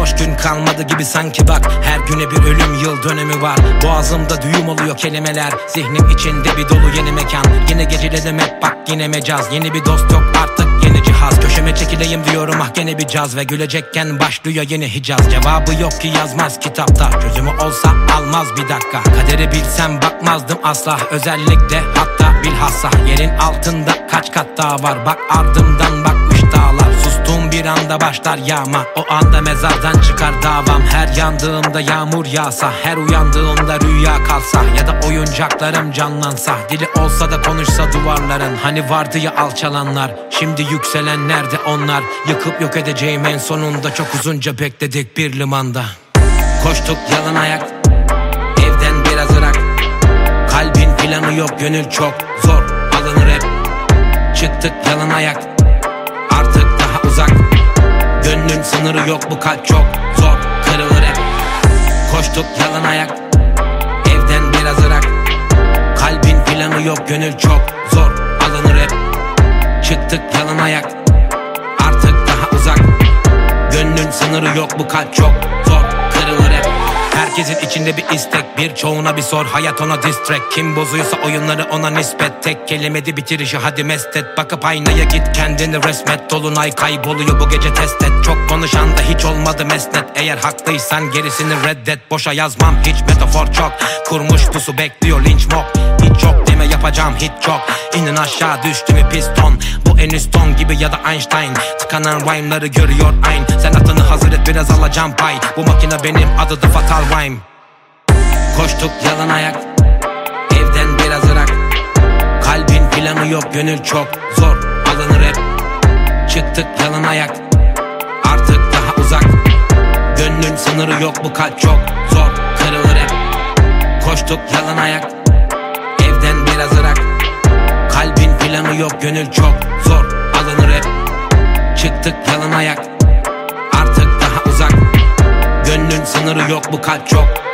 boş gün kalmadı gibi sanki bak. Her güne bir ölüm yıl dönemi var. Boğazımda düğüm oluyor kelimeler. Zihnim içinde bir dolu yeni mekan. Yine geceledim hep bak yine mecaz. Yeni bir dost yok artık yeni cihaz. Köşeme çekileyim diyorum ah gene bir caz. Ve gülecekken başlıyor yeni Hicaz. Cevabı yok ki yazmaz kitapta. Çözümü olsa almaz bir dakika. Kaderi bilsem bakmazdım asla. Özellikle hatta bilhassa. Yerin altında kaç kat daha var. Bak ardımdan bakmış dağlar. Sustuğum bir anda başlar yağma. O anda mezardan çıkar davam. Her yandığımda yağmur yağsa. Her uyandığımda rüya kalsa. Ya da oyuncaklarım canlansa. Dili olsa da konuşsa duvarların. Hani vardı ya alçalanlar. Şimdi yükselen nerede onlar? Yıkıp yok edeceğim en sonunda. Çok uzunca bekledik bir limanda. Koştuk yalın ayak. Evden biraz ırak. Kalbin planı yok, gönül çok zor alınır hep. Çıktık yalın ayak. Artık daha uzak. Gönlün sınırı yok, bu kalp çok zor kırılır hep. Koştuk yalın ayak. Evden biraz ırak. Kalbin planı yok, gönül çok zor alınır hep. Çıktık yalın ayak. Artık daha uzak. Gönlün sınırı yok, bu kalp çok zor kırılır hep. Herkesin içinde bir istek, birçoğuna bir sor. Hayat ona diss track. Kim bozuyorsa oyunları ona nispet. Tek kelimedi bitirişi hadi mest et. Bakıp aynaya git kendini resmet. Dolunay kayboluyor bu gece test et. Çok konuşan da hiç olmadı mesnet. Eğer haklıysan gerisini reddet. Boşa yazmam hiç metafor çok. Kurmuş pusu bekliyor linç mok. Hiç yok deme yapacağım hiç çok. İnin aşağı düştü mü piston. Bu en üst ton gibi ya da Einstein. Tıkanan rhyme'ları görüyor aynı. Sen atını hazır et biraz alacağım pay. Bu makine benim adı da Fatal Rhyme. Koştuk yalın ayak. Evden biraz ırak. Kalbin planı yok, gönül çok zor alınır hep. Çıktık yalın ayak. Artık daha uzak. Gönlün sınırı yok, bu kalp çok zor kırılır hep. Koştuk yalın ayak. Evden biraz ırak. Kalbin planı yok, gönül çok zor alınır hep. Çıktık yalın ayak. Artık daha uzak. Gönlün sınırı yok, bu kalp çok